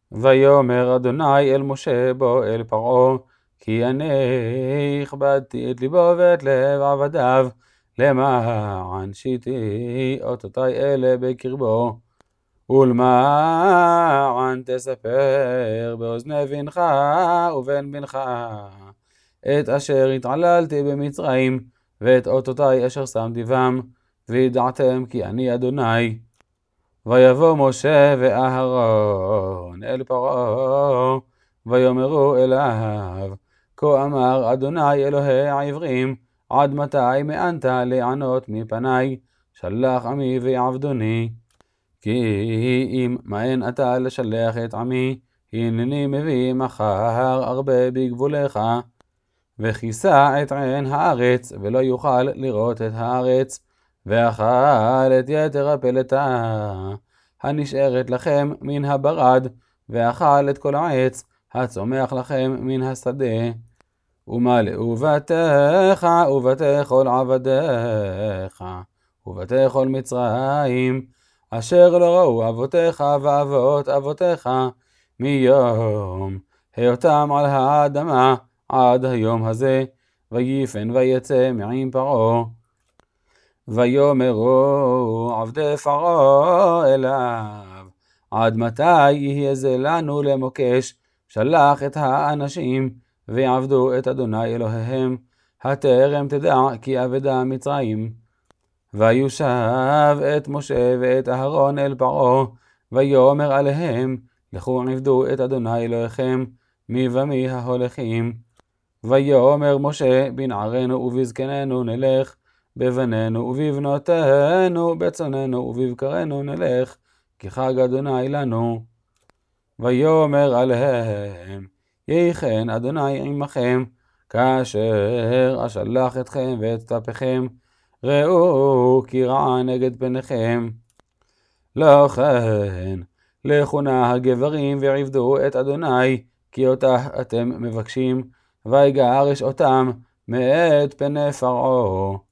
ויאמר אדוני אל משה בוא אל פרעה, כי אני הכבדתי את ליבו ואת לב עבדיו, למען שיתי אותותי אלה בקרבו, ולמען תספר באוזני בנך ובן בנך את אשר התעללתי במצרים, ואת אותותי אשר שמתי בם, וידעתם כי אני אדוני. ויבוא משה ואהרון אל פרעה, ויאמרו אליו, כה אמר אדוני אלוהי העברים, עד מתי מאנת לענות מפני, שלח עמי ויעבדוני. כי אם מאן אתה לשלח את עמי, הנני מביא מחר הרבה בגבולך, וכיסה את עין הארץ, ולא יוכל לראות את הארץ, ואכל את יתר הפלטה הנשארת לכם מן הברד, ואכל את כל העץ הצומח לכם מן השדה, ומלאו בתיך ובתי כל עבדיך, ובתי כל מצרים, אשר לא ראו אבותיך ואבות אבותיך, מיום היותם על האדמה עד היום הזה, ויפן ויצא מעם פרעה. ויאמרו עבדי פרעה אליו, עד מתי יהיה זה לנו למוקש? שלח את האנשים ויעבדו את אדוני אלוהיהם, הטרם תדע כי אבדה מצרים. ויושב את משה ואת אהרון אל פרעה, ויאמר עליהם, לכו עבדו את אדוני אלוהיכם, מי ומי ההולכים. ויאמר משה, בנערינו ובזקנינו נלך, בבנינו ובבנותינו, בצאננו ובבקרינו נלך, כי חג אדוני לנו. ויאמר עליהם, יהי כן אדוני עמכם, כאשר אשלח אתכם ואת טפכם, ראו כי רעה נגד פניכם. לא כן, לכו נא הגברים ועבדו את אדוני, כי אותה אתם מבקשים, ויגרש אותם מאת פני פרעה.